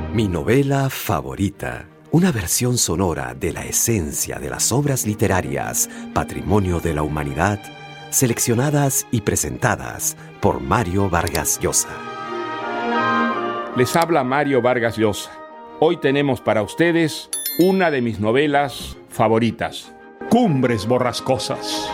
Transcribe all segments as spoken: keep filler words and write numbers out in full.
Mi novela favorita. Una versión sonora de la esencia de las obras literarias, patrimonio de la humanidad, seleccionadas y presentadas por Mario Vargas Llosa. Les habla Mario Vargas Llosa. Hoy tenemos para ustedes una de mis novelas favoritas, Cumbres Borrascosas.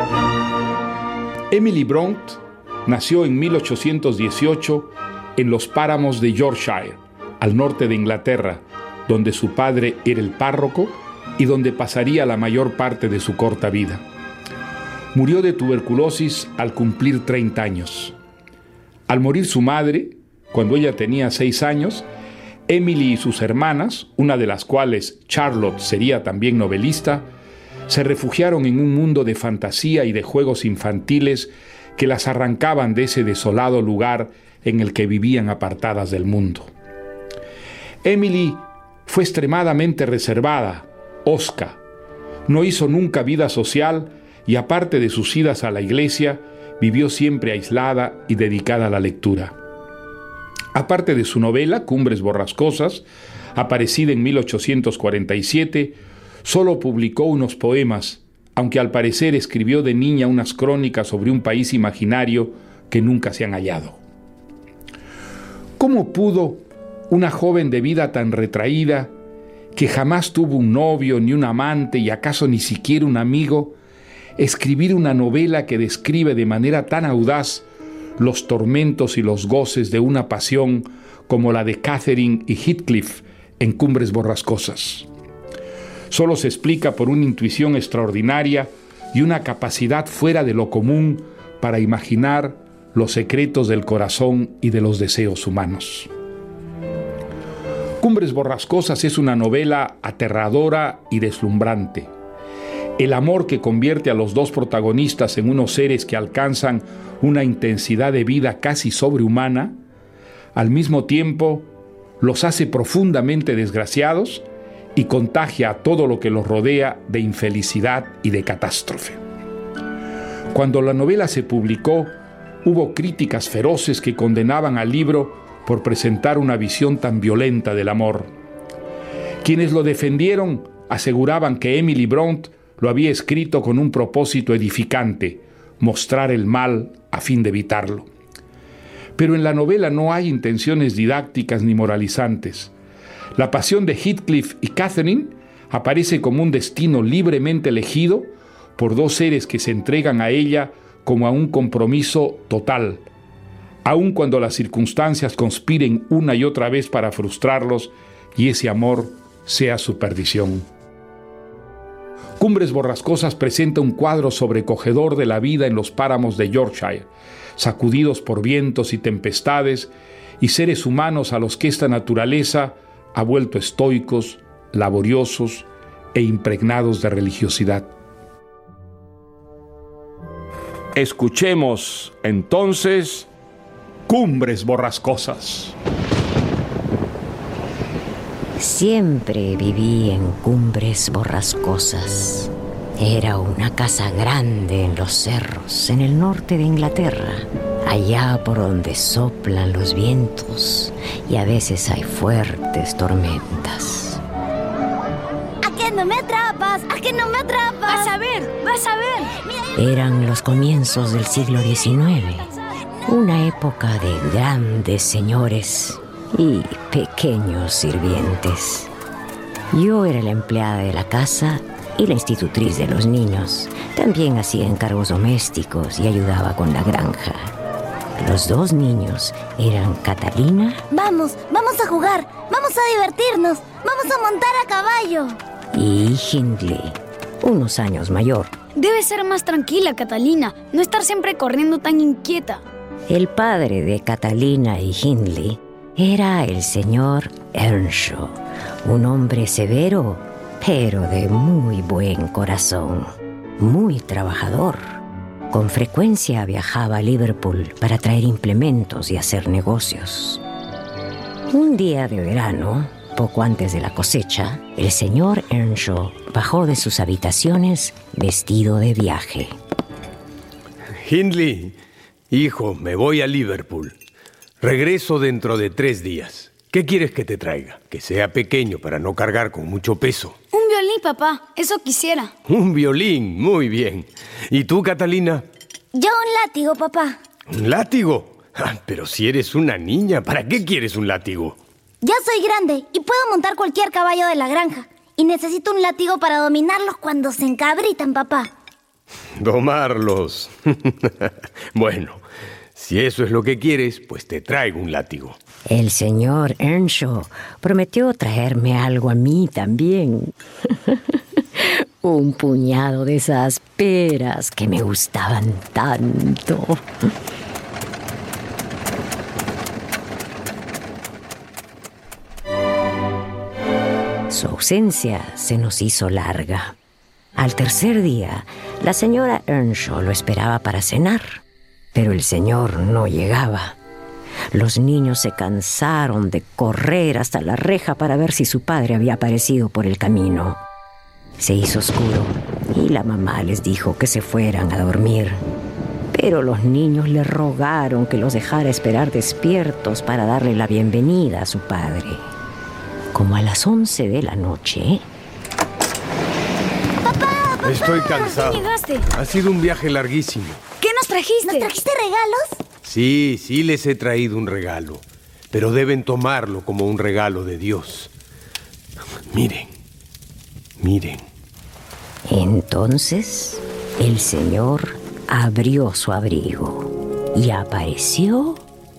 Emily Brontë nació en mil ochocientos dieciocho en los páramos de Yorkshire, al norte de Inglaterra, donde su padre era el párroco y donde pasaría la mayor parte de su corta vida. Murió de tuberculosis al cumplir treinta años. Al morir su madre, cuando ella tenía seis años, Emily y sus hermanas, una de las cuales, Charlotte, sería también novelista, se refugiaron en un mundo de fantasía y de juegos infantiles que las arrancaban de ese desolado lugar en el que vivían apartadas del mundo. Emily fue extremadamente reservada, hosca. No hizo nunca vida social y, aparte de sus idas a la iglesia, vivió siempre aislada y dedicada a la lectura. Aparte de su novela, Cumbres Borrascosas, aparecida en mil ochocientos cuarenta y siete, solo publicó unos poemas, aunque al parecer escribió de niña unas crónicas sobre un país imaginario que nunca se han hallado. ¿Cómo pudo una joven de vida tan retraída, que jamás tuvo un novio, ni un amante y acaso ni siquiera un amigo, escribir una novela que describe de manera tan audaz los tormentos y los goces de una pasión como la de Catherine y Heathcliff en Cumbres Borrascosas? Solo se explica por una intuición extraordinaria y una capacidad fuera de lo común para imaginar los secretos del corazón y de los deseos humanos. Cumbres Borrascosas es una novela aterradora y deslumbrante. El amor que convierte a los dos protagonistas en unos seres que alcanzan una intensidad de vida casi sobrehumana, al mismo tiempo los hace profundamente desgraciados y contagia a todo lo que los rodea de infelicidad y de catástrofe. Cuando la novela se publicó, hubo críticas feroces que condenaban al libro por presentar una visión tan violenta del amor. Quienes lo defendieron aseguraban que Emily Brontë lo había escrito con un propósito edificante, mostrar el mal a fin de evitarlo. Pero en la novela no hay intenciones didácticas ni moralizantes. La pasión de Heathcliff y Catherine aparece como un destino libremente elegido por dos seres que se entregan a ella como a un compromiso total, aun cuando las circunstancias conspiren una y otra vez para frustrarlos y ese amor sea su perdición. Cumbres Borrascosas presenta un cuadro sobrecogedor de la vida en los páramos de Yorkshire, sacudidos por vientos y tempestades, y seres humanos a los que esta naturaleza ha vuelto estoicos, laboriosos e impregnados de religiosidad. Escuchemos entonces Cumbres Borrascosas. Siempre viví en Cumbres Borrascosas. Era una casa grande en los cerros, en el norte de Inglaterra, allá por donde soplan los vientos y a veces hay fuertes tormentas. ¿A qué no me atrapas? ¿A qué no me atrapas? Vas a ver, vas a ver. Eran los comienzos del siglo diecinueve, una época de grandes señores y pequeños sirvientes. Yo era la empleada de la casa y la institutriz de los niños. También hacía encargos domésticos y ayudaba con la granja. Los dos niños eran Catalina. Vamos, vamos a jugar, vamos a divertirnos, vamos a montar a caballo. Y Hindley, unos años mayor. Debe ser más tranquila, Catalina, no estar siempre corriendo tan inquieta. El padre de Catalina y Hindley era el señor Earnshaw, un hombre severo, pero de muy buen corazón, muy trabajador. Con frecuencia viajaba a Liverpool para traer implementos y hacer negocios. Un día de verano, poco antes de la cosecha, el señor Earnshaw bajó de sus habitaciones vestido de viaje. Hindley, hijo, me voy a Liverpool. Regreso dentro de tres días. ¿Qué quieres que te traiga? Que sea pequeño para no cargar con mucho peso. Un violín, papá. Eso quisiera. Un violín, muy bien. ¿Y tú, Catalina? Yo un látigo, papá. ¿Un látigo? Ah, pero si eres una niña, ¿para qué quieres un látigo? Ya soy grande y puedo montar cualquier caballo de la granja. Y necesito un látigo para dominarlos cuando se encabritan, papá. Domarlos. Bueno, si eso es lo que quieres, pues te traigo un látigo. El señor Earnshaw prometió traerme algo a mí también. Un puñado de esas peras que me gustaban tanto. Su ausencia se nos hizo larga. Al tercer día, la señora Earnshaw lo esperaba para cenar, pero el señor no llegaba. Los niños se cansaron de correr hasta la reja para ver si su padre había aparecido por el camino. Se hizo oscuro y la mamá les dijo que se fueran a dormir. Pero los niños le rogaron que los dejara esperar despiertos para darle la bienvenida a su padre. Como a las once de la noche... ¡Papá! ¡Papá! Estoy cansado. ¿Qué llegaste? Ha sido un viaje larguísimo. ¿Qué nos trajiste? ¿Nos trajiste regalos? Sí, sí les he traído un regalo, pero deben tomarlo como un regalo de Dios. Miren, miren. Entonces, el señor abrió su abrigo y apareció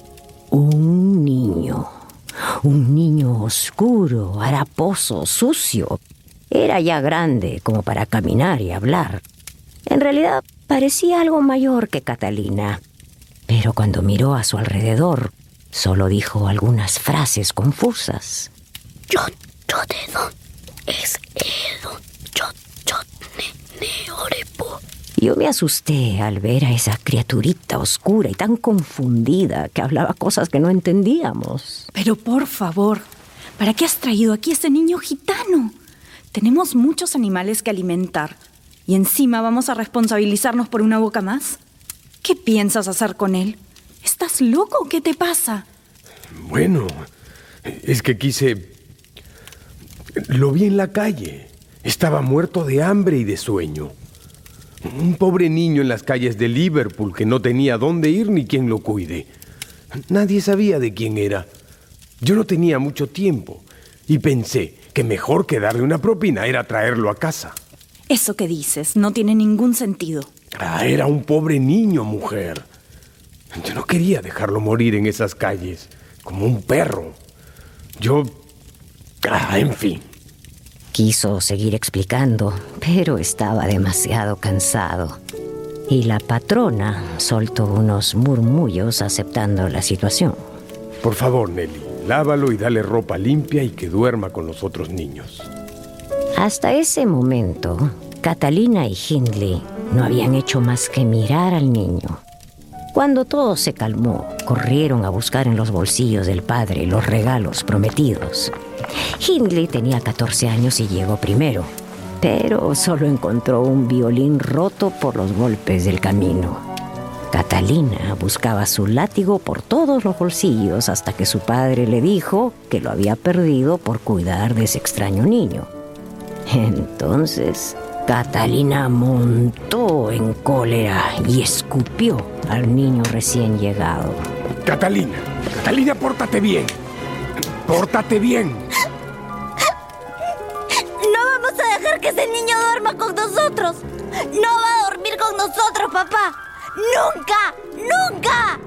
un niño. Un niño oscuro, haraposo, sucio. Era ya grande como para caminar y hablar. En realidad, parecía algo mayor que Catalina. Pero cuando miró a su alrededor, solo dijo algunas frases confusas. Yo, yo dedo, es edo, yo, yo, ne, ne, orepo. Yo me asusté al ver a esa criaturita oscura y tan confundida que hablaba cosas que no entendíamos. Pero por favor, ¿para qué has traído aquí a ese niño gitano? Tenemos muchos animales que alimentar y encima vamos a responsabilizarnos por una boca más. ¿Qué piensas hacer con él? ¿Estás loco o qué te pasa? Bueno, es que quise... Lo vi en la calle. Estaba muerto de hambre y de sueño. Un pobre niño en las calles de Liverpool que no tenía dónde ir ni quien lo cuide. Nadie sabía de quién era. Yo no tenía mucho tiempo y pensé que mejor que darle una propina era traerlo a casa. Eso que dices no tiene ningún sentido. Ah, era un pobre niño, mujer. Yo no quería dejarlo morir en esas calles, como un perro. Yo... Ah, en fin. Quiso seguir explicando, pero estaba demasiado cansado. Y la patrona soltó unos murmullos aceptando la situación. Por favor, Nelly, lávalo y dale ropa limpia y que duerma con los otros niños. Hasta ese momento, Catalina y Hindley no habían hecho más que mirar al niño. Cuando todo se calmó, corrieron a buscar en los bolsillos del padre los regalos prometidos. Hindley tenía catorce años y llegó primero, pero solo encontró un violín roto por los golpes del camino. Catalina buscaba su látigo por todos los bolsillos hasta que su padre le dijo que lo había perdido por cuidar de ese extraño niño. Entonces, Catalina montó en cólera y escupió al niño recién llegado. Catalina, Catalina, pórtate bien. Pórtate bien. No vamos a dejar que ese niño duerma con nosotros. No va a dormir con nosotros, papá. ¡Nunca! ¡Nunca!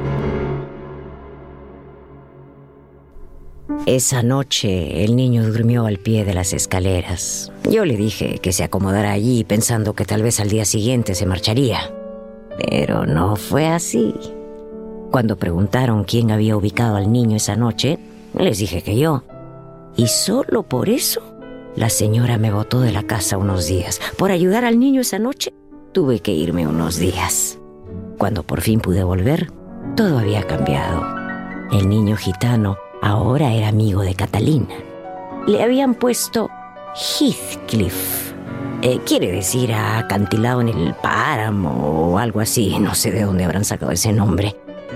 Esa noche el niño durmió al pie de las escaleras. Yo le dije que se acomodara allí pensando que tal vez al día siguiente se marcharía. Pero no fue así. Cuando preguntaron quién había ubicado al niño esa noche, les dije que yo. Y solo por eso, la señora me botó de la casa unos días. Por ayudar al niño esa noche, tuve que irme unos días. Cuando por fin pude volver, todo había cambiado. El niño gitano ahora era amigo de Catalina. Le habían puesto Heathcliff. Eh, quiere decir acantilado en el páramo o algo así. No sé de dónde habrán sacado ese nombre.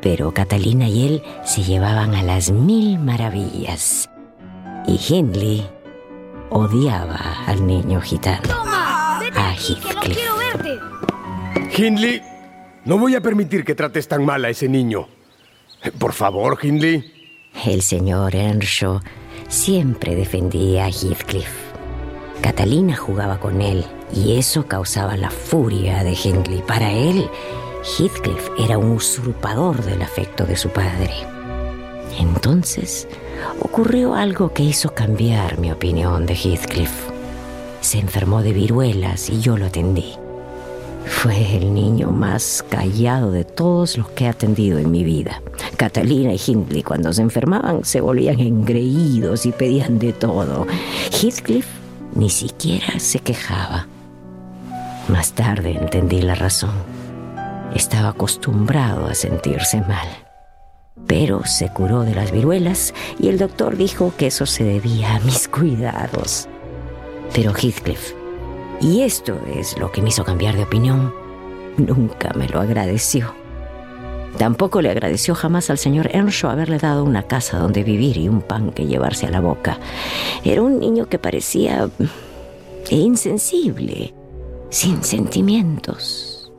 Pero Catalina y él se llevaban a las mil maravillas. Y Hindley odiaba al niño gitano. ¡Toma! ¡Vete A aquí, que no Heathcliff. quiero verte! Hindley, no voy a permitir que trates tan mal a ese niño. Por favor, Hindley. El señor Earnshaw siempre defendía a Heathcliff. Catalina jugaba con él y eso causaba la furia de Hindley. Para él, Heathcliff era un usurpador del afecto de su padre. Entonces, ocurrió algo que hizo cambiar mi opinión de Heathcliff. Se enfermó de viruelas y yo lo atendí. Fue el niño más callado de todos los que he atendido en mi vida. Catalina y Hindley, cuando se enfermaban, se volvían engreídos y pedían de todo. Heathcliff ni siquiera se quejaba. Más tarde entendí la razón. Estaba acostumbrado a sentirse mal. Pero se curó de las viruelas y el doctor dijo que eso se debía a mis cuidados. Pero Heathcliff, y esto es lo que me hizo cambiar de opinión, nunca me lo agradeció. Tampoco le agradeció jamás al señor Earnshaw haberle dado una casa donde vivir y un pan que llevarse a la boca. Era un niño que parecía insensible, sin sentimientos.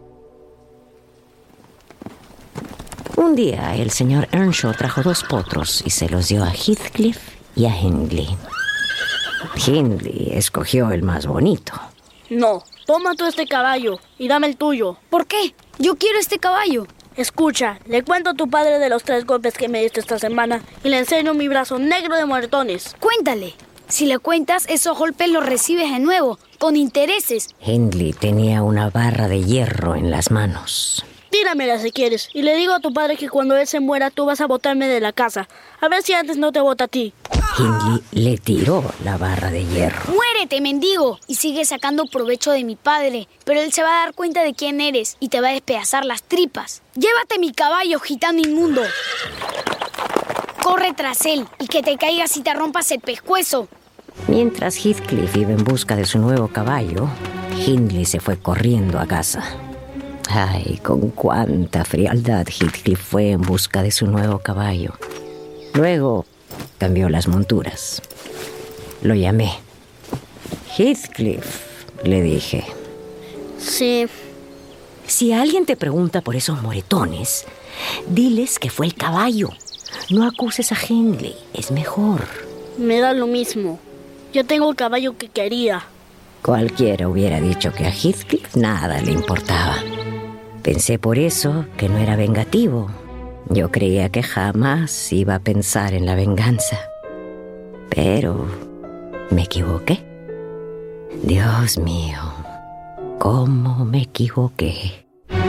Un día el señor Earnshaw trajo dos potros y se los dio a Heathcliff y a Hindley. Hindley escogió el más bonito. No, toma tú este caballo y dame el tuyo. ¿Por qué? Yo quiero este caballo. Escucha, le cuento a tu padre de los tres golpes que me diste esta semana y le enseño mi brazo negro de moretones. Cuéntale. Si le cuentas, esos golpes los recibes de nuevo, con intereses. Hindley tenía una barra de hierro en las manos. Tíramela si quieres y le digo a tu padre que cuando él se muera tú vas a botarme de la casa. A ver si antes no te bota a ti. Hindley le tiró la barra de hierro. ¡Muérete, mendigo! Y sigue sacando provecho de mi padre. Pero él se va a dar cuenta de quién eres y te va a despedazar las tripas. ¡Llévate mi caballo, gitano inmundo! Corre tras él y que te caigas y te rompas el pescuezo. Mientras Heathcliff iba en busca de su nuevo caballo, Hindley se fue corriendo a casa. Ay, con cuánta frialdad Heathcliff fue en busca de su nuevo caballo. Luego cambió las monturas. Lo llamé. Heathcliff, le dije. Sí. Si alguien te pregunta por esos moretones, diles que fue el caballo. No acuses a Hindley, es mejor. Me da lo mismo. Yo tengo el caballo que quería. Cualquiera hubiera dicho que a Heathcliff nada le importaba. Pensé por eso que no era vengativo. Yo creía que jamás iba a pensar en la venganza. Pero me equivoqué. Dios mío, cómo me equivoqué.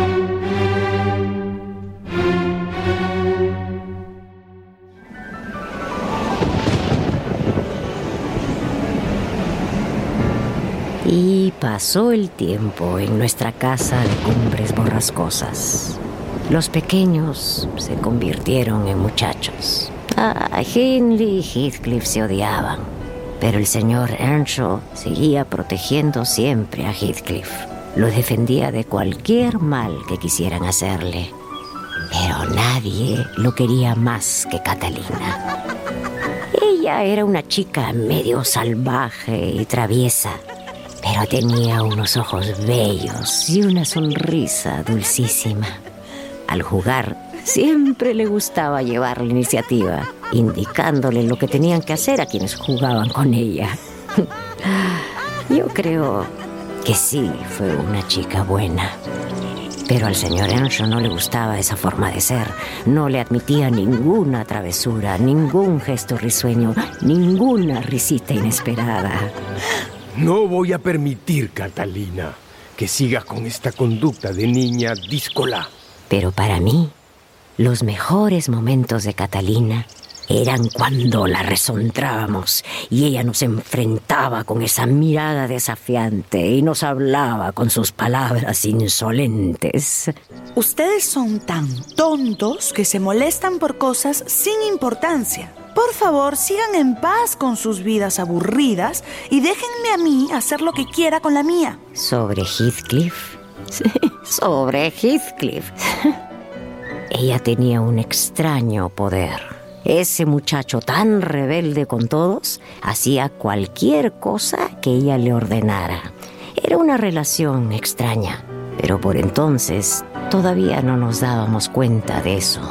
Y pasó el tiempo en nuestra casa de cumbres borrascosas. Los pequeños se convirtieron en muchachos. Ah, Hindley y Heathcliff se odiaban, pero el señor Earnshaw seguía protegiendo siempre a Heathcliff. Lo defendía de cualquier mal que quisieran hacerle. Pero nadie lo quería más que Catalina. Ella era una chica medio salvaje y traviesa, pero tenía unos ojos bellos y una sonrisa dulcísima. Al jugar, siempre le gustaba llevar la iniciativa, indicándole lo que tenían que hacer a quienes jugaban con ella. Yo creo que sí fue una chica buena. Pero al señor Earnshaw no le gustaba esa forma de ser. No le admitía ninguna travesura, ningún gesto risueño, ninguna risita inesperada. No voy a permitir, Catalina, que sigas con esta conducta de niña díscola. Pero para mí, los mejores momentos de Catalina eran cuando la resontrábamos y ella nos enfrentaba con esa mirada desafiante y nos hablaba con sus palabras insolentes. Ustedes son tan tontos que se molestan por cosas sin importancia. Por favor, sigan en paz con sus vidas aburridas y déjenme a mí hacer lo que quiera con la mía. ¿Sobre Heathcliff? Sí, sobre Heathcliff. Ella tenía un extraño poder. Ese muchacho tan rebelde con todos hacía cualquier cosa que ella le ordenara. Era una relación extraña, pero por entonces todavía no nos dábamos cuenta de eso.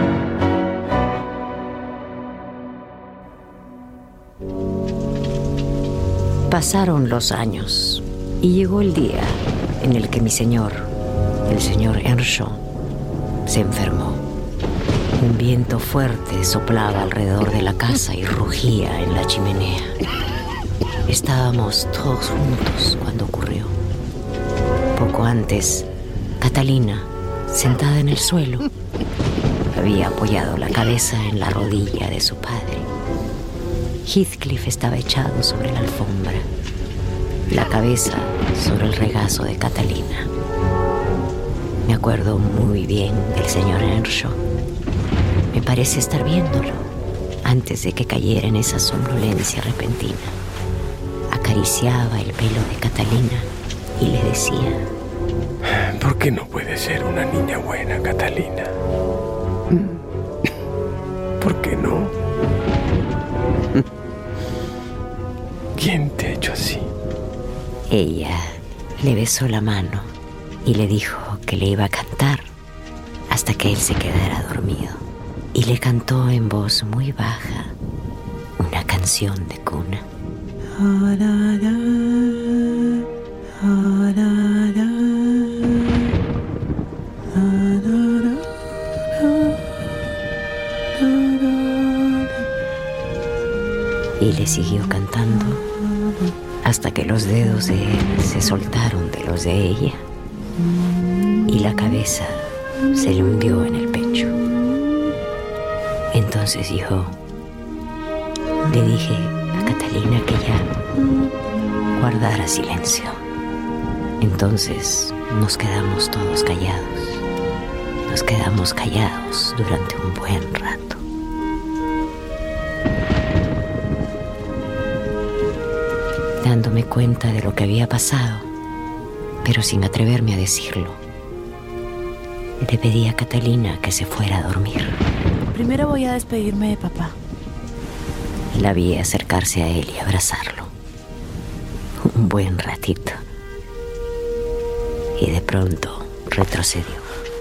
Pasaron los años y llegó el día en el que mi señor, el señor Earnshaw, se enfermó. Un viento fuerte soplaba alrededor de la casa y rugía en la chimenea. Estábamos todos juntos cuando ocurrió. Poco antes, Catalina, sentada en el suelo, había apoyado la cabeza en la rodilla de su padre. Heathcliff estaba echado sobre la alfombra, la cabeza sobre el regazo de Catalina. Me acuerdo muy bien del señor Earnshaw. Me parece estar viéndolo antes de que cayera en esa somnolencia repentina. Acariciaba el pelo de Catalina y le decía: ¿por qué no puede ser una niña buena, Catalina? ¿Por qué no? ¿Quién te ha hecho así? Ella le besó la mano y le dijo que le iba a cantar hasta que él se quedara dormido. Y le cantó en voz muy baja una canción de cuna. Y le siguió cantando hasta que los dedos de él se soltaron de los de ella y la cabeza se le hundió en el pecho. Entonces yo le dije a Catalina que ya guardara silencio. Entonces nos quedamos todos callados. Nos quedamos callados durante un buen rato. Dándome cuenta de lo que había pasado, pero sin atreverme a decirlo, le pedí a Catalina que se fuera a dormir. Primero voy a despedirme de papá. La vi acercarse a él y abrazarlo. Un buen ratito. Y de pronto retrocedió.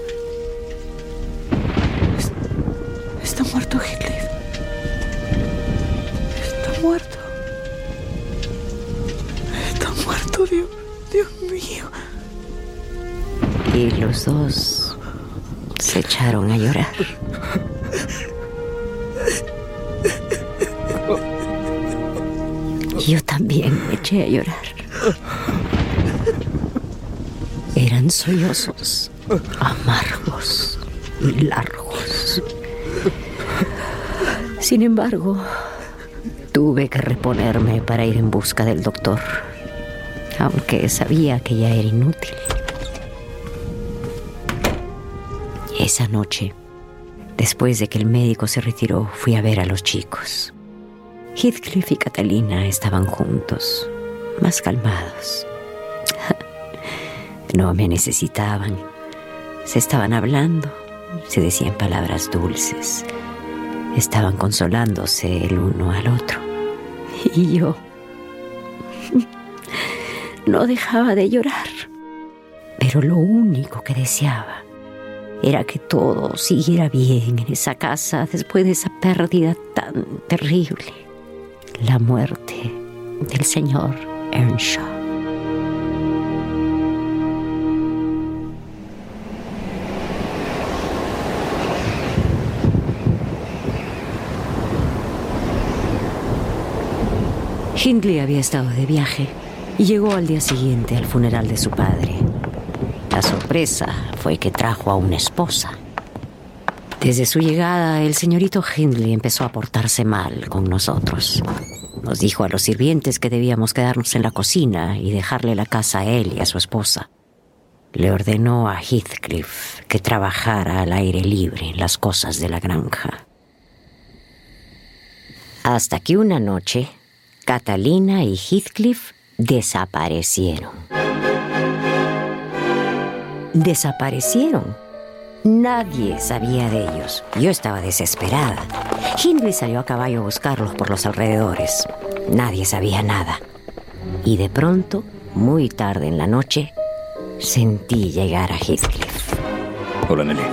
Está muerto, Heathcliff. Está muerto. Está muerto, Dios, Dios mío. Y los dos se echaron a llorar. Yo también me eché a llorar. Eran sollozos amargos y largos. Sin embargo, tuve que reponerme para ir en busca del doctor, aunque sabía que ya era inútil. Esa noche, después de que el médico se retiró, fui a ver a los chicos. Heathcliff y Catalina estaban juntos, más calmados. No me necesitaban. Se estaban hablando, se decían palabras dulces. Estaban consolándose el uno al otro. Y yo no dejaba de llorar. Pero lo único que deseaba era que todo siguiera bien en esa casa después de esa pérdida tan terrible. La muerte del señor Earnshaw. Hindley había estado de viaje y llegó al día siguiente al funeral de su padre. La sorpresa fue que trajo a una esposa. Desde su llegada, el señorito Hindley empezó a portarse mal con nosotros. Nos dijo a los sirvientes que debíamos quedarnos en la cocina y dejarle la casa a él y a su esposa. Le ordenó a Heathcliff que trabajara al aire libre en las cosas de la granja. Hasta que una noche, Catalina y Heathcliff desaparecieron. Desaparecieron. Nadie sabía de ellos. Yo estaba desesperada. Hindley salió a caballo a buscarlos por los alrededores. Nadie sabía nada. Y de pronto, muy tarde en la noche, sentí llegar a Heathcliff. Hola, Nelly.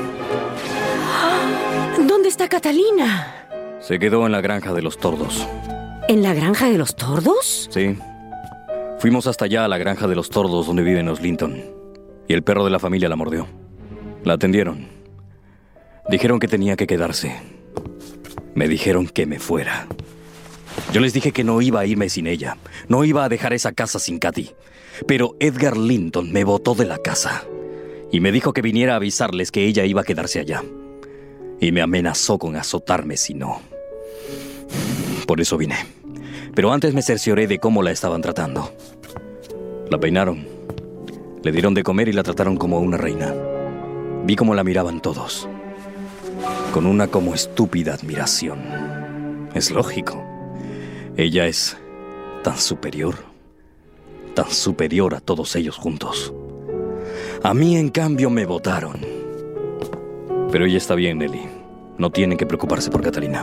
¿Dónde está Catalina? Se quedó en la granja de los tordos. ¿En la granja de los tordos? Sí. Fuimos hasta allá a la granja de los tordos donde viven los Linton. Y el perro de la familia la mordió. La atendieron. Dijeron que tenía que quedarse. Me dijeron que me fuera. Yo les dije que no iba a irme sin ella. No iba a dejar esa casa sin Katy. Pero Edgar Linton me botó de la casa. Y me dijo que viniera a avisarles que ella iba a quedarse allá. Y me amenazó con azotarme si no. Por eso vine. Pero antes me cercioré de cómo la estaban tratando. La peinaron. Le dieron de comer y la trataron como una reina. Vi cómo la miraban todos. Con una como estúpida admiración. Es lógico. Ella es tan superior. Tan superior a todos ellos juntos. A mí, en cambio, me votaron. Pero ella está bien, Nelly. No tienen que preocuparse por Catalina.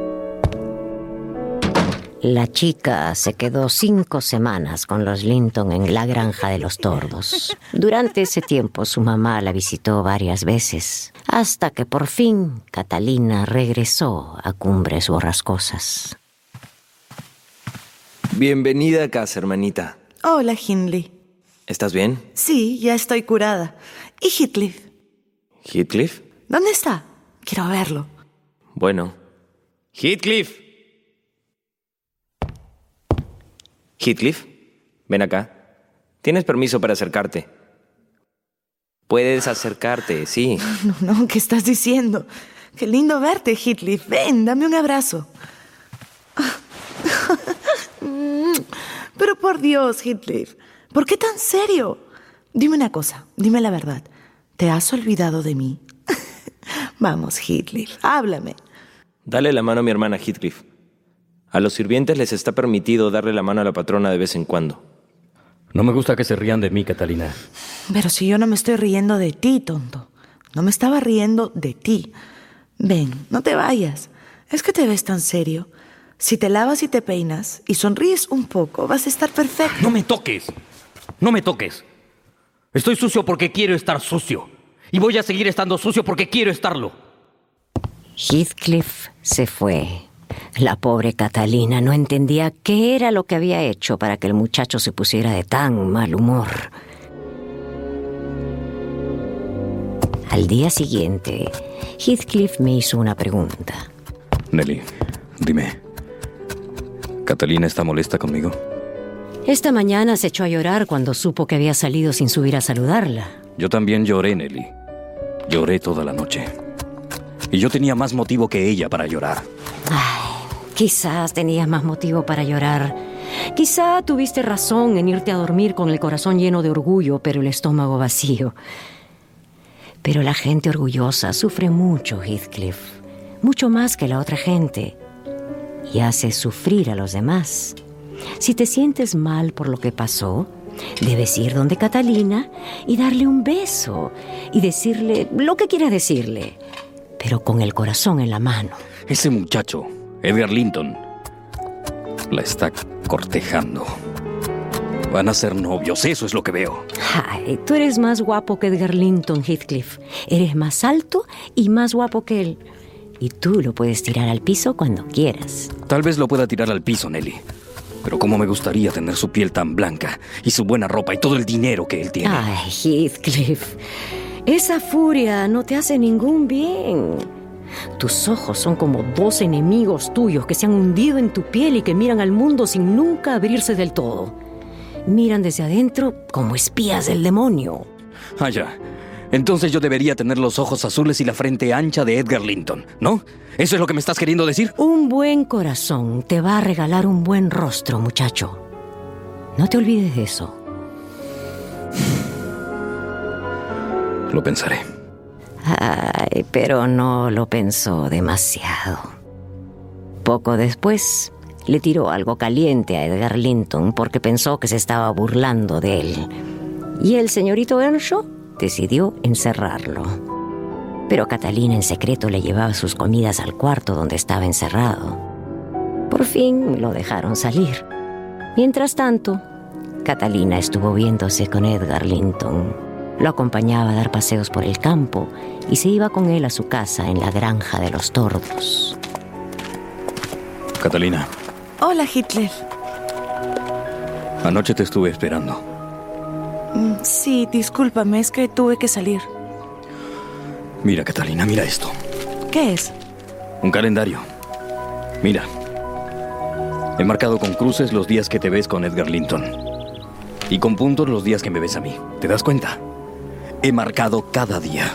La chica se quedó cinco semanas con los Linton en la granja de los tordos. Durante ese tiempo su mamá la visitó varias veces, hasta que por fin Catalina regresó a Cumbres Borrascosas. Bienvenida a casa, hermanita. Hola, Hindley. ¿Estás bien? Sí, ya estoy curada. ¿Y Heathcliff? ¿Heathcliff? ¿Dónde está? Quiero verlo. Bueno. ¡Heathcliff! Heathcliff, ven acá. Tienes permiso para acercarte. Puedes acercarte, sí. No, no, ¿qué estás diciendo? Qué lindo verte, Heathcliff. Ven, dame un abrazo. Pero por Dios, Heathcliff, ¿por qué tan serio? Dime una cosa, dime la verdad. ¿Te has olvidado de mí? Vamos, Heathcliff, háblame. Dale la mano a mi hermana Heathcliff. A los sirvientes les está permitido darle la mano a la patrona de vez en cuando. No me gusta que se rían de mí, Catalina. Pero si yo no me estoy riendo de ti, tonto. No me estaba riendo de ti. Ven, no te vayas. Es que te ves tan serio. Si te lavas y te peinas y sonríes un poco, vas a estar perfecto. ¡No me toques! ¡No me toques! Estoy sucio porque quiero estar sucio. Y voy a seguir estando sucio porque quiero estarlo. Heathcliff se fue. La pobre Catalina no entendía qué era lo que había hecho para que el muchacho se pusiera de tan mal humor. Al día siguiente, Heathcliff me hizo una pregunta. Nelly, dime, ¿Catalina está molesta conmigo? Esta mañana se echó a llorar cuando supo que había salido sin subir a saludarla. Yo también lloré, Nelly. Lloré toda la noche. Y yo tenía más motivo que ella para llorar. Ay, quizás tenías más motivo para llorar. Quizá tuviste razón en irte a dormir con el corazón lleno de orgullo, pero el estómago vacío. Pero la gente orgullosa sufre mucho, Heathcliff. Mucho más que la otra gente. Y hace sufrir a los demás. Si te sientes mal por lo que pasó, debes ir donde Catalina y darle un beso y decirle lo que quieras decirle, pero con el corazón en la mano. Ese muchacho, Edgar Linton, la está cortejando. Van a ser novios, eso es lo que veo. Ay, tú eres más guapo que Edgar Linton, Heathcliff. Eres más alto y más guapo que él. Y tú lo puedes tirar al piso cuando quieras. Tal vez lo pueda tirar al piso, Nelly. Pero cómo me gustaría tener su piel tan blanca y su buena ropa y todo el dinero que él tiene. Ay, Heathcliff, esa furia no te hace ningún bien. Tus ojos son como dos enemigos tuyos que se han hundido en tu piel y que miran al mundo sin nunca abrirse del todo. Miran desde adentro como espías del demonio. Ah, ya. Entonces yo debería tener los ojos azules y la frente ancha de Edgar Linton, ¿no? ¿Eso es lo que me estás queriendo decir? Un buen corazón te va a regalar un buen rostro, muchacho. No te olvides de eso. Lo pensaré. Ay, pero no lo pensó demasiado. Poco después, le tiró algo caliente a Edgar Linton porque pensó que se estaba burlando de él. Y el señorito Earnshaw decidió encerrarlo. pero Catalina en secreto le llevaba sus comidas al cuarto donde estaba encerrado. Por fin lo dejaron salir. Mientras tanto, Catalina estuvo viéndose con Edgar Linton. Lo acompañaba a dar paseos por el campo y se iba con él a su casa en la granja de los tordos. Catalina. Hola, Hitler. Anoche te estuve esperando. Sí, discúlpame, es que tuve que salir. Mira, Catalina, mira esto. ¿Qué es? Un calendario. Mira. He marcado con cruces los días que te ves con Edgar Linton. Y con puntos los días que me ves a mí. ¿Te das cuenta? He marcado cada día.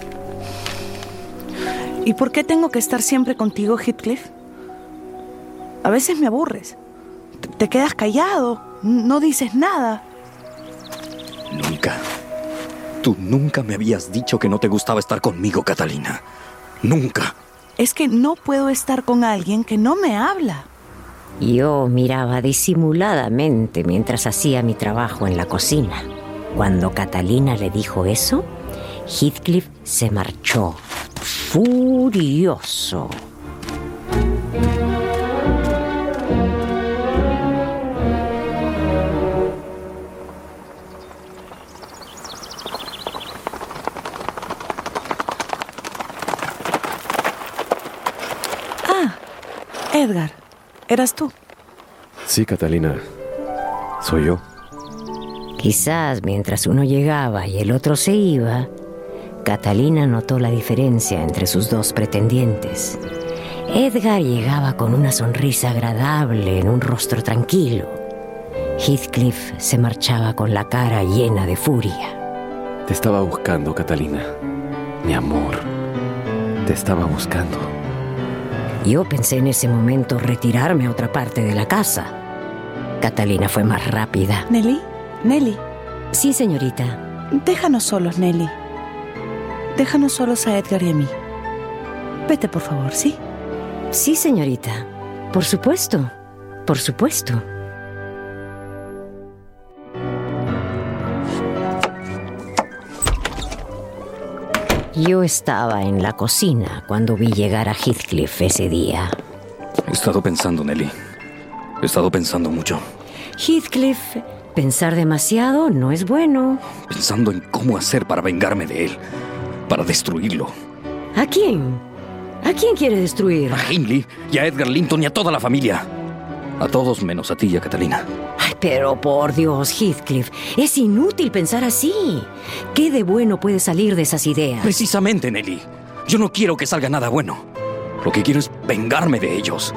¿Y por qué tengo que estar siempre contigo, Heathcliff? A veces me aburres. Te, te quedas callado. No dices nada. Nunca. Tú nunca me habías dicho que no te gustaba estar conmigo, Catalina. Nunca. Es que no puedo estar con alguien que no me habla. Yo miraba disimuladamente mientras hacía mi trabajo en la cocina. Cuando Catalina le dijo eso, Heathcliff se marchó, furioso. Ah, Edgar, ¿eras tú? Sí, Catalina, soy yo. Quizás mientras uno llegaba y el otro se iba, Catalina notó la diferencia entre sus dos pretendientes. Edgar llegaba con una sonrisa agradable en un rostro tranquilo. Heathcliff se marchaba con la cara llena de furia. Te estaba buscando, Catalina. Mi amor, te estaba buscando. Yo pensé en ese momento retirarme a otra parte de la casa. Catalina fue más rápida. ¿Nelly? Nelly. Sí, señorita. Déjanos solos, Nelly. Déjanos solos a Edgar y a mí. Vete, por favor, ¿sí? Sí, señorita. Por supuesto. Por supuesto. Yo estaba en la cocina cuando vi llegar a Heathcliff ese día. He estado pensando, Nelly. He estado pensando mucho. Heathcliff, pensar demasiado no es bueno. Pensando en cómo hacer para vengarme de él. Para destruirlo. ¿A quién? ¿A quién quiere destruir? A Hindley y a Edgar Linton y a toda la familia. A todos menos a ti y a Catalina. Ay, pero por Dios, Heathcliff, es inútil pensar así. ¿Qué de bueno puede salir de esas ideas? Precisamente, Nelly. Yo no quiero que salga nada bueno. Lo que quiero es vengarme de ellos.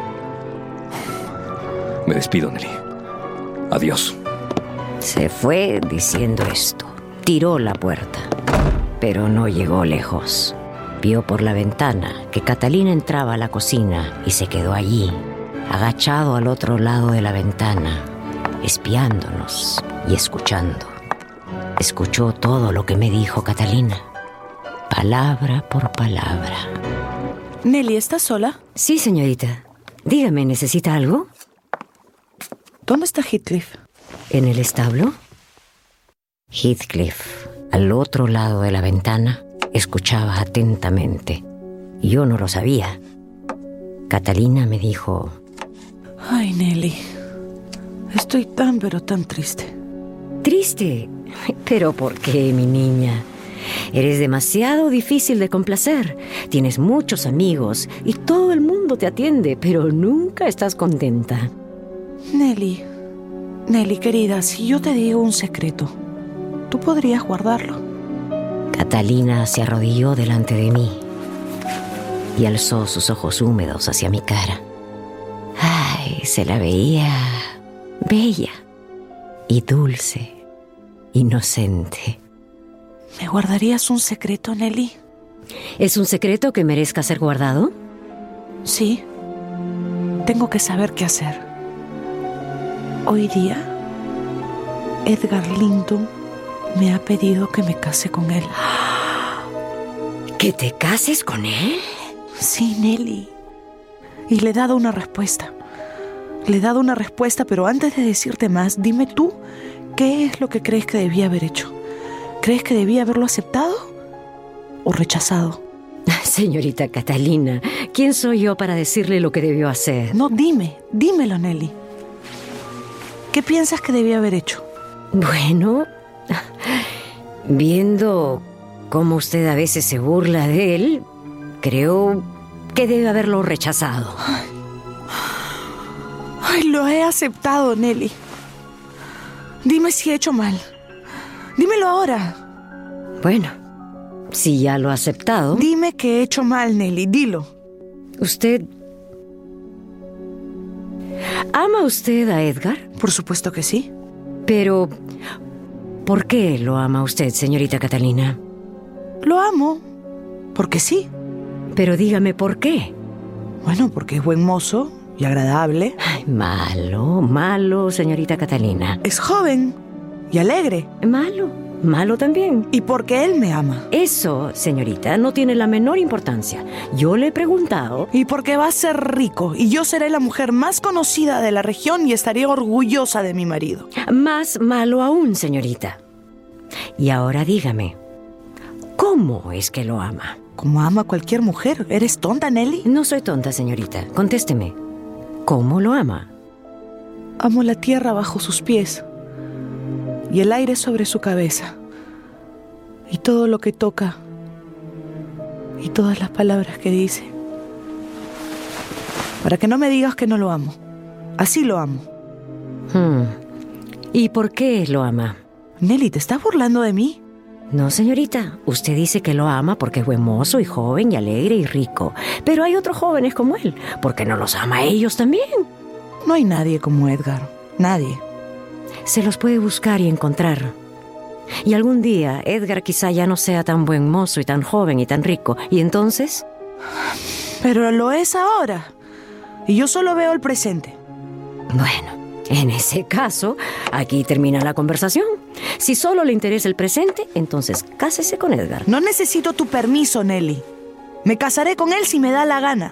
Me despido, Nelly. Adiós. Se fue diciendo esto. Tiró la puerta, pero no llegó lejos. Vio por la ventana que Catalina entraba a la cocina y se quedó allí, agachado al otro lado de la ventana, espiándonos y escuchando. Escuchó todo lo que me dijo Catalina, palabra por palabra. Nelly, ¿estás sola? Sí, señorita. Dígame, ¿necesita algo? ¿Dónde está Heathcliff? ¿En el establo? Heathcliff, al otro lado de la ventana, escuchaba atentamente. Yo no lo sabía. Catalina me dijo: Ay, Nelly, estoy tan pero tan triste. ¿Triste? ¿Pero por qué, mi niña? Eres demasiado difícil de complacer. Tienes muchos amigos y todo el mundo te atiende, pero nunca estás contenta. Nelly, Nelly, querida, si yo te digo un secreto, ¿tú podrías guardarlo? Catalina se arrodilló delante de mí y alzó sus ojos húmedos hacia mi cara. Ay, se la veía bella y dulce, inocente. ¿Me guardarías un secreto, Nelly? ¿Es un secreto que merezca ser guardado? Sí. Tengo que saber qué hacer. Hoy día, Edgar Linton me ha pedido que me case con él. ¿Que te cases con él? Sí, Nelly. Y le he dado una respuesta. Le he dado una respuesta, pero antes de decirte más, dime tú, ¿qué es lo que crees que debía haber hecho? ¿Crees que debía haberlo aceptado o rechazado? Señorita Catalina, ¿quién soy yo para decirle lo que debió hacer? No, dime, dímelo, Nelly. ¿Qué piensas que debía haber hecho? Bueno, viendo cómo usted a veces se burla de él, creo que debe haberlo rechazado. Ay, Ay lo he aceptado, Nelly. Dime si he hecho mal. Dímelo ahora. Bueno, si ya lo ha aceptado... Dime que he hecho mal, Nelly, dilo. ¿Usted... ¿ama usted a Edgar? Por supuesto que sí. Pero... ¿por qué lo ama usted, señorita Catalina? Lo amo. Porque sí. Pero dígame por qué. Bueno, porque es buen mozo y agradable. Ay, malo, malo, señorita Catalina. Es joven y alegre. Malo, malo también. Y porque él me ama. Eso, señorita, no tiene la menor importancia. Yo le he preguntado... Y porque va a ser rico y yo seré la mujer más conocida de la región y estaré orgullosa de mi marido. Más malo aún, señorita. Y ahora dígame, ¿cómo es que lo ama? Como ama cualquier mujer. ¿Eres tonta, Nelly? No soy tonta, señorita. Contésteme. ¿Cómo lo ama? Amo la tierra bajo sus pies y el aire sobre su cabeza y todo lo que toca y todas las palabras que dice. Para que no me digas que no lo amo. Así lo amo. Hmm. ¿Y por qué lo ama? Nelly, ¿te estás burlando de mí? No, señorita. Usted dice que lo ama porque es buen mozo y joven y alegre y rico. Pero hay otros jóvenes como él. ¿Por qué no los ama a ellos también? No hay nadie como Edgar. Nadie. Se los puede buscar y encontrar. Y algún día Edgar quizá ya no sea tan buen mozo y tan joven y tan rico. ¿Y entonces? Pero lo es ahora. Y yo solo veo el presente. Bueno, en ese caso, aquí termina la conversación. Si solo le interesa el presente, entonces cásese con Edgar. No necesito tu permiso, Nelly. Me casaré con él si me da la gana.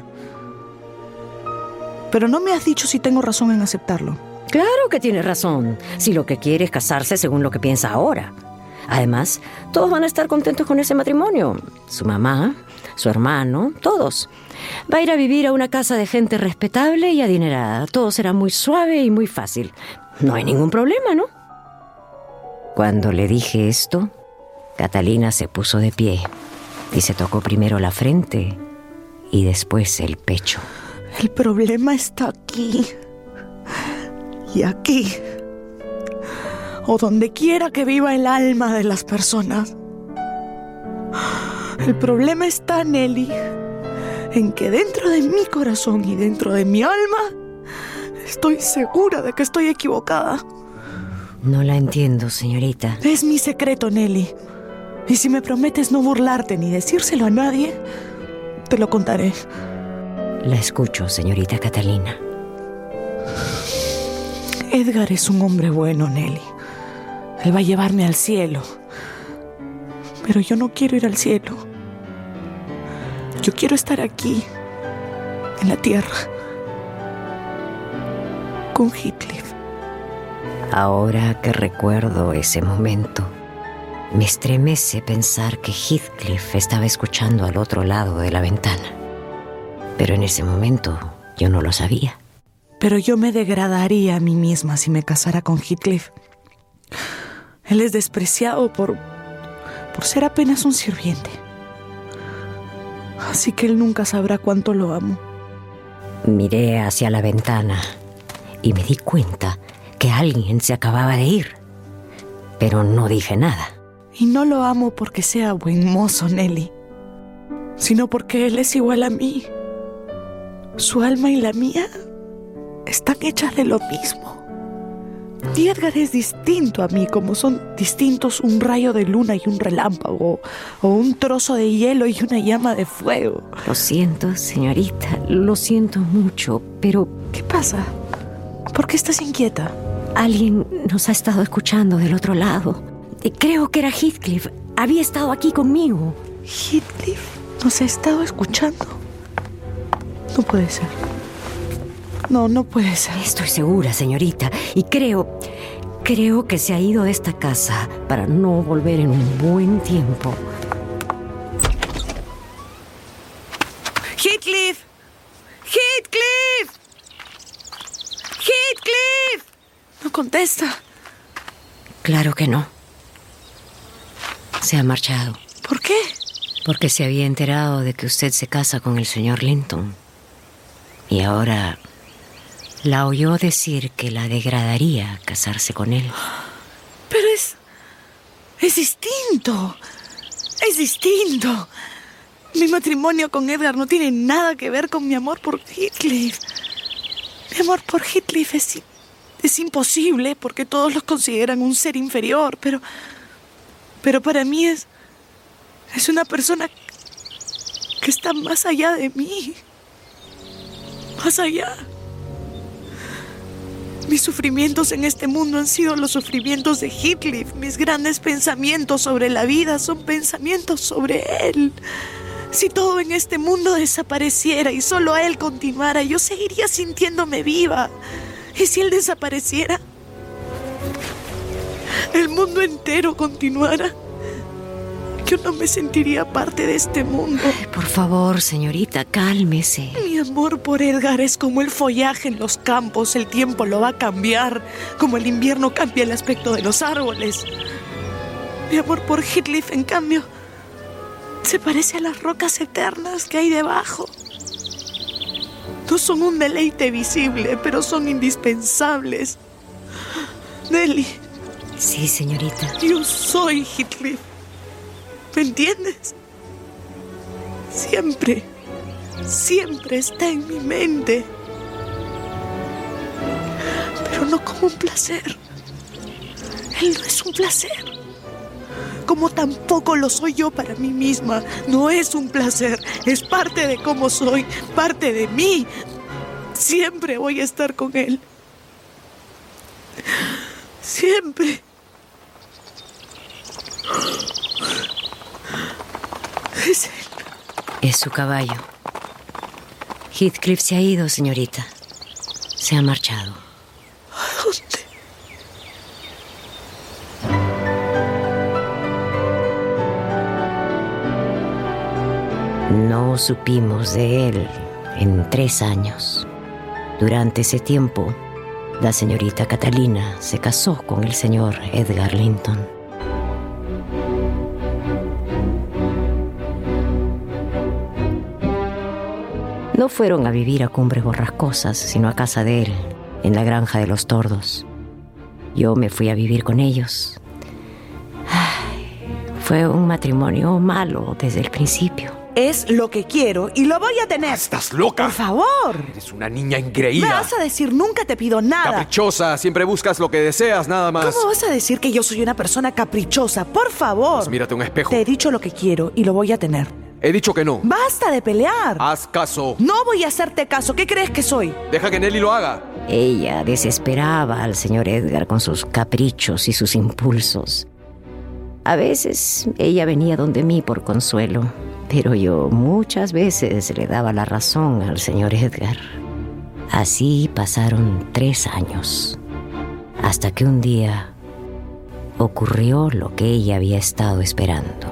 Pero no me has dicho si tengo razón en aceptarlo. Claro que tiene razón, si lo que quiere es casarse según lo que piensa ahora. Además, todos van a estar contentos con ese matrimonio. Su mamá, su hermano, todos. Va a ir a vivir a una casa de gente respetable y adinerada. Todo será muy suave y muy fácil. No hay ningún problema, ¿no? Cuando le dije esto, Catalina se puso de pie y se tocó primero la frente y después el pecho. El problema está aquí y aquí, o donde quiera que viva el alma de las personas. El problema está, Nelly, en que dentro de mi corazón y dentro de mi alma estoy segura de que estoy equivocada. No la entiendo, señorita. Es mi secreto, Nelly. Y si me prometes no burlarte ni decírselo a nadie, te lo contaré. La escucho, señorita Catalina. Edgar es un hombre bueno, Nelly. Él va a llevarme al cielo. Pero yo no quiero ir al cielo. Yo quiero estar aquí, en la tierra, con Heathcliff. Ahora que recuerdo ese momento, me estremece pensar que Heathcliff estaba escuchando al otro lado de la ventana. Pero en ese momento yo no lo sabía. Pero yo me degradaría a mí misma si me casara con Heathcliff. Él es despreciado por, por ser apenas un sirviente. Así que él nunca sabrá cuánto lo amo. Miré hacia la ventana y me di cuenta que alguien se acababa de ir. Pero no dije nada. Y no lo amo porque sea buen mozo, Nelly, sino porque él es igual a mí. Su alma y la mía están hechas de lo mismo. Y Edgar es distinto a mí, como son distintos un rayo de luna y un relámpago, o un trozo de hielo y una llama de fuego. Lo siento, señorita, lo siento mucho, pero... ¿Qué pasa? ¿Por qué estás inquieta? Alguien nos ha estado escuchando del otro lado. Creo que era Heathcliff. Había estado aquí conmigo. ¿Heathcliff nos ha estado escuchando? No puede ser. No, no puede ser. Estoy segura, señorita. Y creo... Creo que se ha ido de esta casa para no volver en un buen tiempo. contesta. Claro que no. Se ha marchado. ¿Por qué? Porque se había enterado de que usted se casa con el señor Linton. Y ahora la oyó decir que la degradaría casarse con él. Pero es... es distinto. Es distinto. Mi matrimonio con Edgar no tiene nada que ver con mi amor por Heathcliff. Mi amor por Heathcliff es, es imposible porque todos los consideran un ser inferior, pero... Pero para mí es... Es una persona que está más allá de mí. Más allá. Mis sufrimientos en este mundo han sido los sufrimientos de Heathcliff. Mis grandes pensamientos sobre la vida son pensamientos sobre él. Si todo en este mundo desapareciera y solo él continuara, yo seguiría sintiéndome viva. ¿Y si él desapareciera? El mundo entero continuara. Yo no me sentiría parte de este mundo. Por favor, señorita, cálmese. Mi amor por Edgar es como el follaje en los campos. El tiempo lo va a cambiar, como el invierno cambia el aspecto de los árboles. Mi amor por Heathcliff, en cambio, se parece a las rocas eternas que hay debajo. No son un deleite visible, pero son indispensables. Nelly. Sí, señorita. Yo soy Heathcliff. ¿Me entiendes? Siempre, siempre está en mi mente. Pero no como un placer. Él no es un placer. Como tampoco lo soy yo para mí misma. No es un placer. Es parte de cómo soy, parte de mí. Siempre voy a estar con él. Siempre. Es él. Es su caballo. Heathcliff se ha ido, señorita. Se ha marchado. ¿A dónde? No supimos de él en tres años. Durante ese tiempo, la señorita Catalina se casó con el señor Edgar Linton. No fueron a vivir a Cumbres Borrascosas, sino a casa de él, en la granja de los Tordos. Yo me fui a vivir con ellos. Ay, fue un matrimonio malo desde el principio. Es lo que quiero y lo voy a tener. ¿Estás loca? Por favor. Eres una niña engreída. ¿Me vas a decir nunca te pido nada? Caprichosa, siempre buscas lo que deseas, nada más. ¿Cómo vas a decir que yo soy una persona caprichosa? Por favor. Pues mírate un espejo. Te he dicho lo que quiero y lo voy a tener. He dicho que no. ¡Basta de pelear! Haz caso. No voy a hacerte caso. ¿Qué crees que soy? Deja que Nelly lo haga. Ella desesperaba al señor Edgar con sus caprichos y sus impulsos. A veces ella venía donde mí por consuelo, pero yo muchas veces le daba la razón al señor Edgar. Así pasaron tres años, hasta que un día ocurrió lo que ella había estado esperando.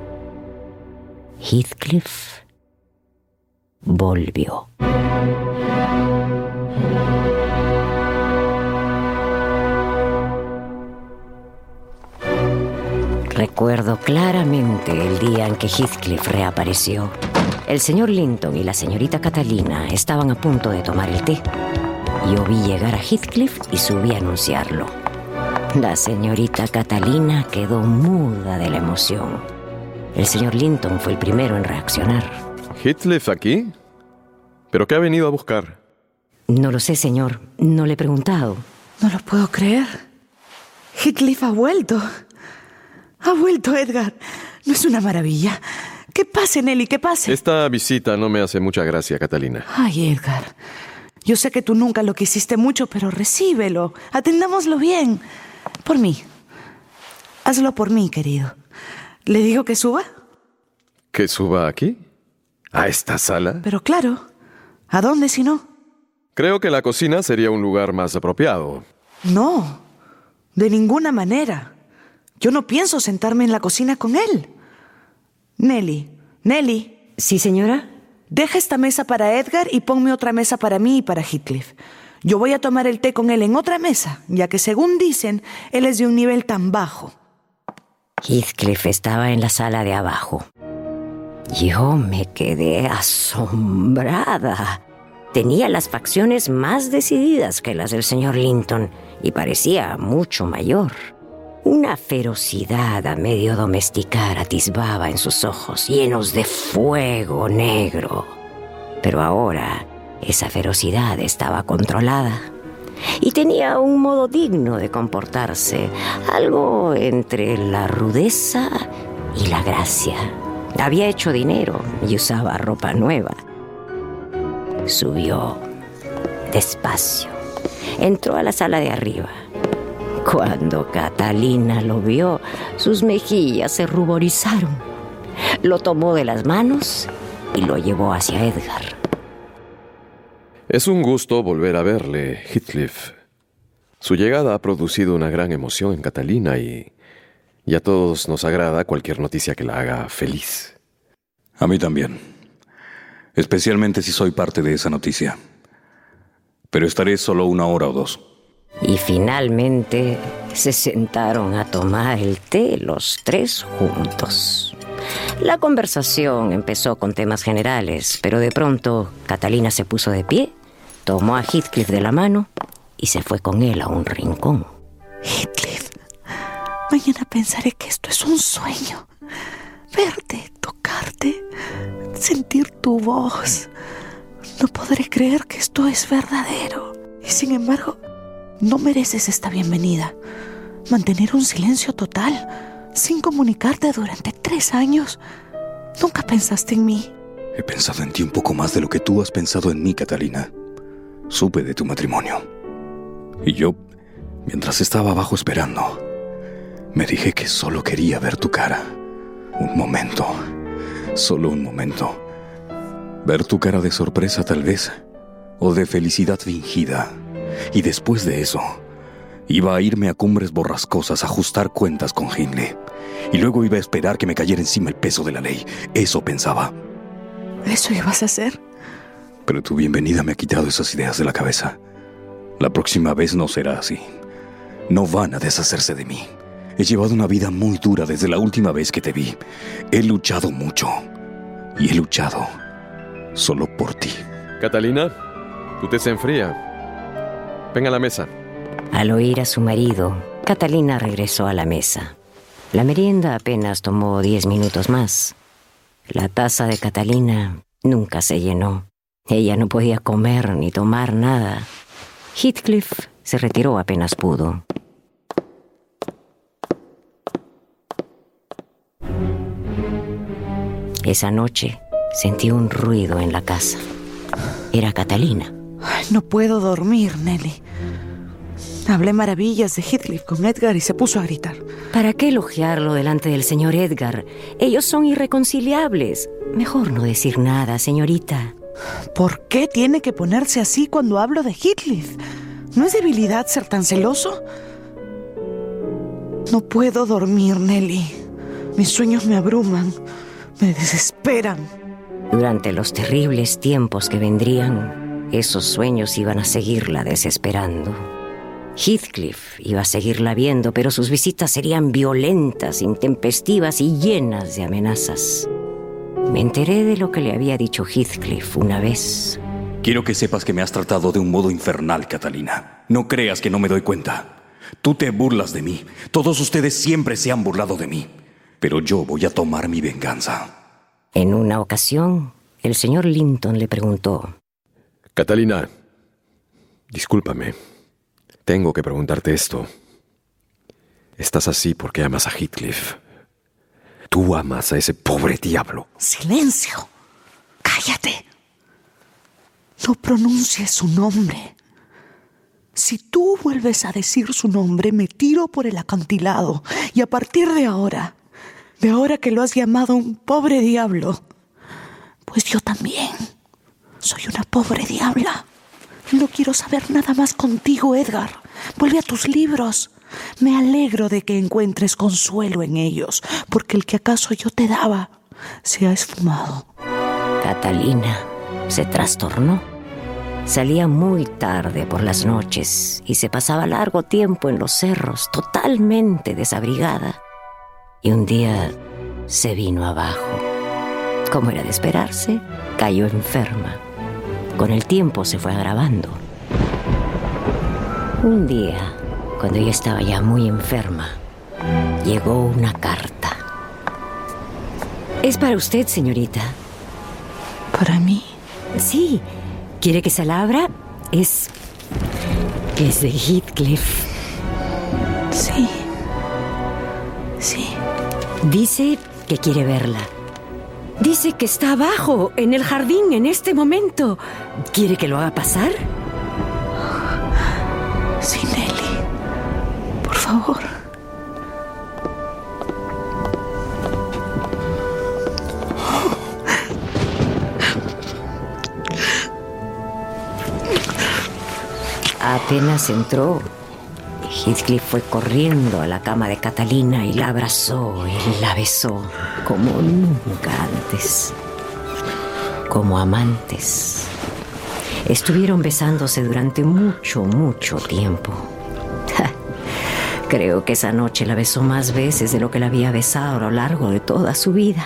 Heathcliff volvió. Recuerdo claramente el día en que Heathcliff reapareció. El señor Linton y la señorita Catalina estaban a punto de tomar el té. Yo vi llegar a Heathcliff y subí a anunciarlo. La señorita Catalina quedó muda de la emoción. El señor Linton fue el primero en reaccionar. ¿Heathcliff aquí? ¿Pero qué ha venido a buscar? No lo sé, señor. No le he preguntado. No lo puedo creer. Heathcliff ha vuelto. Ha vuelto, Edgar. ¿No es una maravilla? Que pase, Nelly, que pase. Esta visita no me hace mucha gracia, Catalina. Ay, Edgar. Yo sé que tú nunca lo quisiste mucho, pero recíbelo. Atendámoslo bien. Por mí. Hazlo por mí, querido. ¿Le digo que suba? ¿Que suba aquí? ¿A esta sala? Pero claro. ¿A dónde si no? Creo que la cocina sería un lugar más apropiado. No. De ninguna manera. Yo no pienso sentarme en la cocina con él. Nelly. Nelly. ¿Sí, señora? Deja esta mesa para Edgar y ponme otra mesa para mí y para Heathcliff. Yo voy a tomar el té con él en otra mesa, ya que según dicen, él es de un nivel tan bajo. Heathcliff estaba en la sala de abajo. Yo me quedé asombrada. Tenía las facciones más decididas que las del señor Linton y parecía mucho mayor. Una ferocidad a medio domesticar atisbaba en sus ojos, llenos de fuego negro. Pero ahora esa ferocidad estaba controlada y tenía un modo digno de comportarse, algo entre la rudeza y la gracia. Había hecho dinero y usaba ropa nueva. Subió despacio. Entró a la sala de arriba. Cuando Catalina lo vio, sus mejillas se ruborizaron. Lo tomó de las manos y lo llevó hacia Edgar. Es un gusto volver a verle, Heathcliff. Su llegada ha producido una gran emoción en Catalina y, y a todos nos agrada cualquier noticia que la haga feliz. A mí también. Especialmente si soy parte de esa noticia. Pero estaré solo una hora o dos. Y finalmente se sentaron a tomar el té los tres juntos. La conversación empezó con temas generales, pero de pronto Catalina se puso de pie, tomó a Heathcliff de la mano y se fue con él a un rincón. Heathcliff, mañana pensaré que esto es un sueño. Verte, tocarte, sentir tu voz. No podré creer que esto es verdadero. Y sin embargo, no mereces esta bienvenida. Mantener un silencio total, sin comunicarte durante tres años. ¿Nunca pensaste en mí? He pensado en ti un poco más de lo que tú has pensado en mí, Catalina. Supe de tu matrimonio. Y yo, mientras estaba abajo esperando, me dije que solo quería ver tu cara. Un momento. Solo un momento. Ver tu cara de sorpresa, tal vez. O de felicidad fingida. Y después de eso, iba a irme a Cumbres Borrascosas a ajustar cuentas con Hindley. Y luego iba a esperar que me cayera encima el peso de la ley. Eso pensaba. ¿Eso ibas a hacer? Pero tu bienvenida me ha quitado esas ideas de la cabeza. La próxima vez no será así. No van a deshacerse de mí. He llevado una vida muy dura desde la última vez que te vi. He luchado mucho. Y he luchado solo por ti. Catalina, tu té se enfría. Ven a la mesa. Al oír a su marido, Catalina regresó a la mesa. La merienda apenas tomó diez minutos más. La taza de Catalina nunca se llenó. Ella no podía comer ni tomar nada. Heathcliff se retiró apenas pudo. Esa noche sentí un ruido en la casa. Era Catalina. Ay, no puedo dormir, Nelly. Hablé maravillas de Heathcliff con Edgar y se puso a gritar. ¿Para qué elogiarlo delante del señor Edgar? Ellos son irreconciliables. Mejor no decir nada, señorita. ¿Por qué tiene que ponerse así cuando hablo de Heathcliff? ¿No es debilidad ser tan celoso? No puedo dormir, Nelly. Mis sueños me abruman, me desesperan. Durante los terribles tiempos que vendrían, esos sueños iban a seguirla desesperando. Heathcliff iba a seguirla viendo, pero sus visitas serían violentas, intempestivas y llenas de amenazas. Me enteré de lo que le había dicho Heathcliff una vez. Quiero que sepas que me has tratado de un modo infernal, Catalina. No creas que no me doy cuenta. Tú te burlas de mí. Todos ustedes siempre se han burlado de mí. Pero yo voy a tomar mi venganza. En una ocasión, el señor Linton le preguntó: Catalina, discúlpame. Tengo que preguntarte esto. Estás así porque amas a Heathcliff. Tú amas a ese pobre diablo. ¡Silencio! ¡Cállate! No pronuncies su nombre. Si tú vuelves a decir su nombre, me tiro por el acantilado. Y a partir de ahora, de ahora que lo has llamado un pobre diablo, pues yo también soy una pobre diabla. No quiero saber nada más contigo, Edgar. Vuelve a tus libros. Me alegro de que encuentres consuelo en ellos, porque el que acaso yo te daba se ha esfumado. Catalina se trastornó. Salía muy tarde por las noches y se pasaba largo tiempo en los cerros, totalmente desabrigada. Y un día se vino abajo. Como era de esperarse, cayó enferma. Con el tiempo se fue agravando. Un día, cuando ella estaba ya muy enferma, llegó una carta. Es para usted, señorita. ¿Para mí? Sí. ¿Quiere que se la abra? Es... es de Heathcliff. Sí. Sí. Dice que quiere verla. Dice que está abajo, en el jardín, en este momento. ¿Quiere que lo haga pasar? Sí, Nelly. Por favor. Apenas entró, Heathcliff fue corriendo a la cama de Catalina y la abrazó y la besó como nunca antes, como amantes. Estuvieron besándose durante mucho, mucho tiempo. Creo que esa noche la besó más veces de lo que la había besado a lo largo de toda su vida.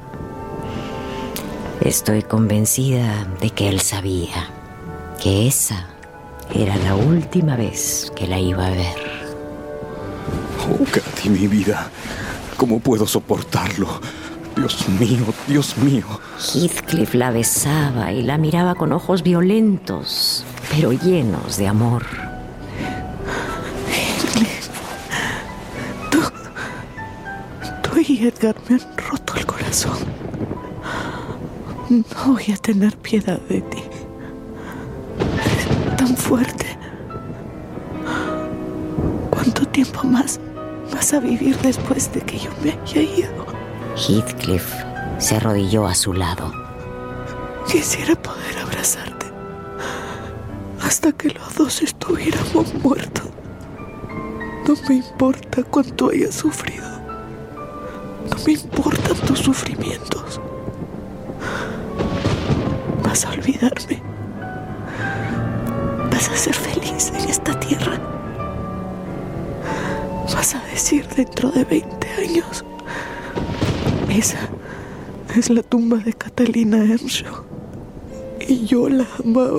Estoy convencida de que él sabía que esa era la última vez que la iba a ver. Oh, Katy, mi vida. ¿Cómo puedo soportarlo? Dios mío, Dios mío. Heathcliff la besaba y la miraba con ojos violentos, pero llenos de amor. Heathcliff, tú, tú y Edgar me han roto el corazón. No voy a tener piedad de ti. Tan fuerte. ¿Cuánto tiempo más vas a vivir después de que yo me haya ido? Heathcliff se arrodilló a su lado. Quisiera poder abrazarte hasta que los dos estuviéramos muertos. No me importa cuánto hayas sufrido. No me importan tus sufrimientos. Vas a olvidarme. Vas a ser feliz en esta tierra. Vas a decir dentro de veinte años: esa es la tumba de Catalina Earnshaw y yo la amaba.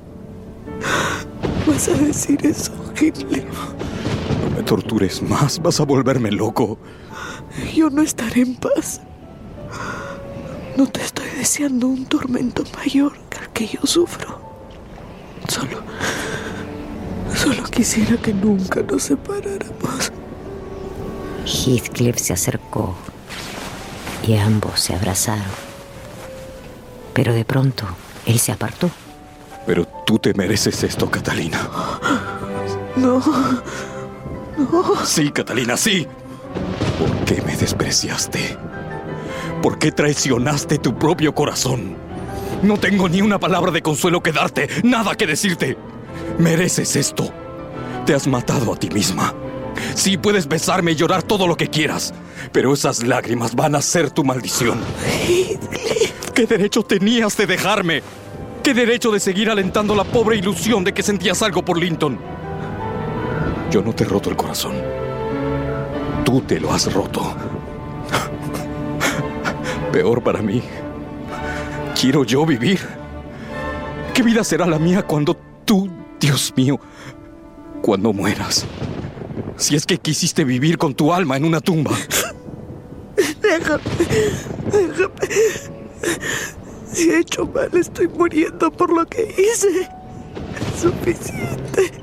Vas a decir eso, Heathcliff. No me tortures más, vas a volverme loco. Yo no estaré en paz. No te estoy deseando un tormento mayor que el que yo sufro. Solo, solo quisiera que nunca nos separáramos. Heathcliff se acercó y ambos se abrazaron. Pero de pronto, él se apartó. Pero tú te mereces esto, Catalina. No, no. Sí, Catalina, sí. ¿Por qué me despreciaste? ¿Por qué traicionaste tu propio corazón? No tengo ni una palabra de consuelo que darte, nada que decirte. Mereces esto. Te has matado a ti misma. Sí, puedes besarme y llorar todo lo que quieras, pero esas lágrimas van a ser tu maldición. ¿Qué derecho tenías de dejarme? ¿Qué derecho de seguir alentando la pobre ilusión de que sentías algo por Linton? Yo no te he roto el corazón. Tú te lo has roto. Peor para mí. ¿Quiero yo vivir? ¿Qué vida será la mía cuando tú, Dios mío, cuando mueras? Si es que quisiste vivir con tu alma en una tumba. Déjame, déjame. Si he hecho mal, estoy muriendo por lo que hice. Es suficiente.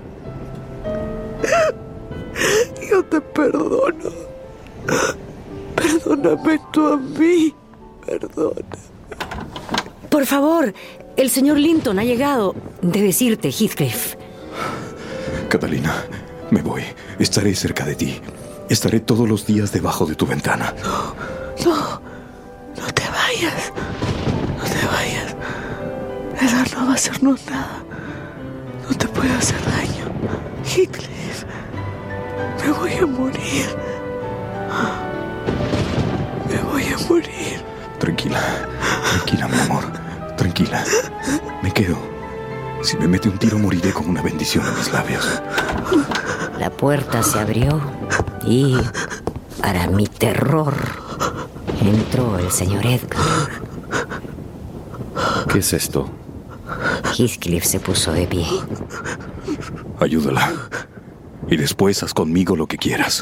Yo te perdono. Perdóname tú a mí. Perdona. Por favor, el señor Linton ha llegado. De decirte, Heathcliff. Catalina, me voy. Estaré cerca de ti. Estaré todos los días debajo de tu ventana. No, no. No te vayas. No te vayas. Edgar no va a hacernos nada. No te puede hacer daño. Heathcliff, me voy a morir. Me voy a morir. Tranquila. Tranquila, mi amor. Tranquila. Me quedo. Si me mete un tiro, moriré con una bendición en mis labios. La puerta se abrió y, para mi terror, entró el señor Edgar. ¿Qué es esto? Heathcliff se puso de pie. Ayúdala. Y después haz conmigo lo que quieras.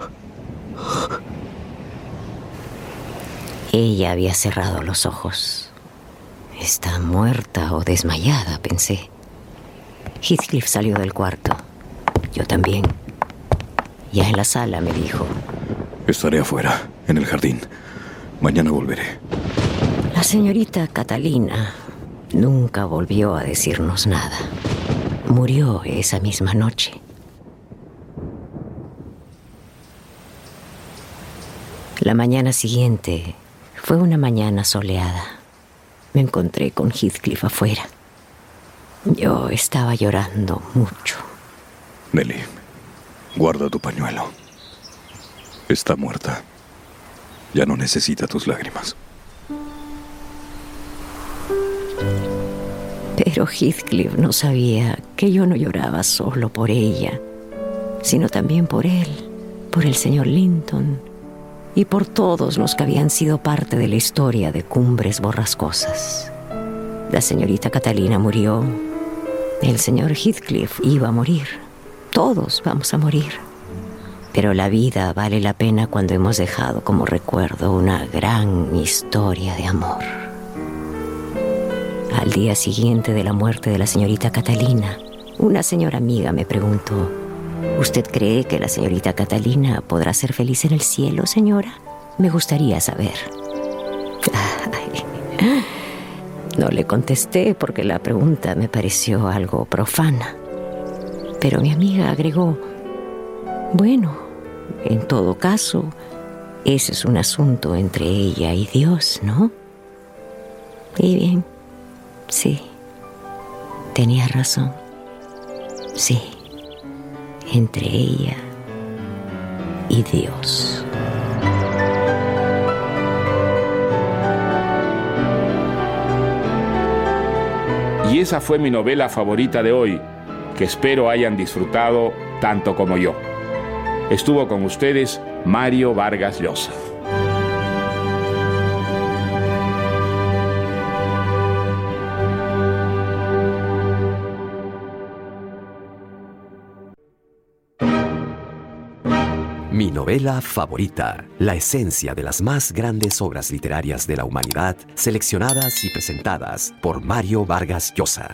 Ella había cerrado los ojos. Está muerta o desmayada, pensé. Heathcliff salió del cuarto. Yo también. Ya en la sala me dijo: estaré afuera, en el jardín. Mañana volveré. La señorita Catalina nunca volvió a decirnos nada. Murió esa misma noche. La mañana siguiente fue una mañana soleada. Me encontré con Heathcliff afuera. Yo estaba llorando mucho. Nelly, guarda tu pañuelo. Está muerta. Ya no necesita tus lágrimas. Pero Heathcliff no sabía que yo no lloraba solo por ella, sino también por él, por el señor Linton y por todos los que habían sido parte de la historia de Cumbres Borrascosas. La señorita Catalina murió. El señor Heathcliff iba a morir. Todos vamos a morir. Pero la vida vale la pena cuando hemos dejado como recuerdo una gran historia de amor. Al día siguiente de la muerte de la señorita Catalina, una señora amiga me preguntó: ¿usted cree que la señorita Catalina podrá ser feliz en el cielo, señora? Me gustaría saber. Ay. No le contesté porque la pregunta me pareció algo profana. Pero mi amiga agregó: bueno, en todo caso, ese es un asunto entre ella y Dios, ¿no? Y bien, sí, tenía razón. Sí, entre ella y Dios. Y esa fue mi novela favorita de hoy, que espero hayan disfrutado tanto como yo. Estuvo con ustedes Mario Vargas Llosa. Mi novela favorita, la esencia de las más grandes obras literarias de la humanidad, seleccionadas y presentadas por Mario Vargas Llosa.